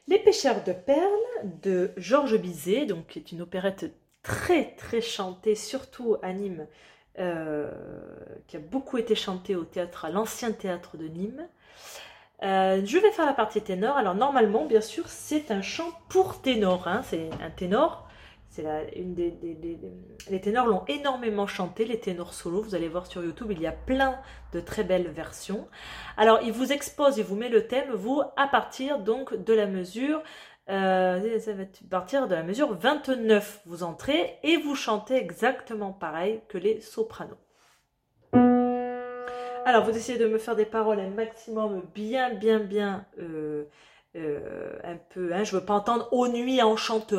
Les pêcheurs de perles de Georges Bizet, donc qui est une opérette très très chantée, surtout à Nîmes, qui a beaucoup été chantée au théâtre, à l'ancien théâtre de Nîmes. Je vais faire la partie ténor. Alors normalement, bien sûr, c'est un chant pour ténor, hein. C'est un ténor. C'est les ténors l'ont énormément chanté, les ténors solos. Vous allez voir sur YouTube, il y a plein de très belles versions. Alors, il vous expose, il vous met le thème, vous, à partir donc de la mesure, ça va partir de la mesure 29. Vous entrez et vous chantez exactement pareil que les sopranos. Alors, vous essayez de me faire des paroles un maximum bien, un peu, hein, je veux pas entendre « Aux nuits enchanteresse »,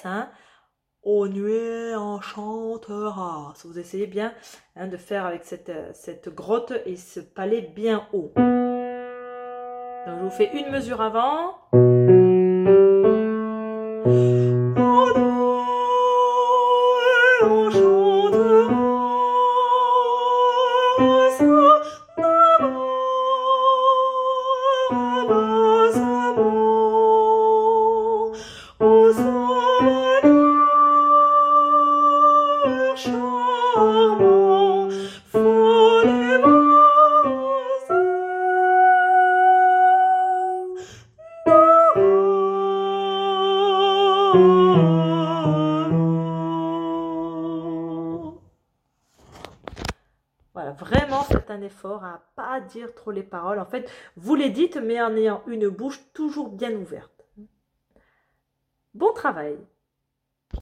hein. Aux nuées enchantera. Vous essayez bien, hein, de faire avec cette grotte et ce palais bien haut. Donc je vous fais une mesure avant. Voilà, vraiment faites un effort à ne pas dire trop les paroles. En fait, vous les dites, mais en ayant une bouche toujours bien ouverte. Bon travail!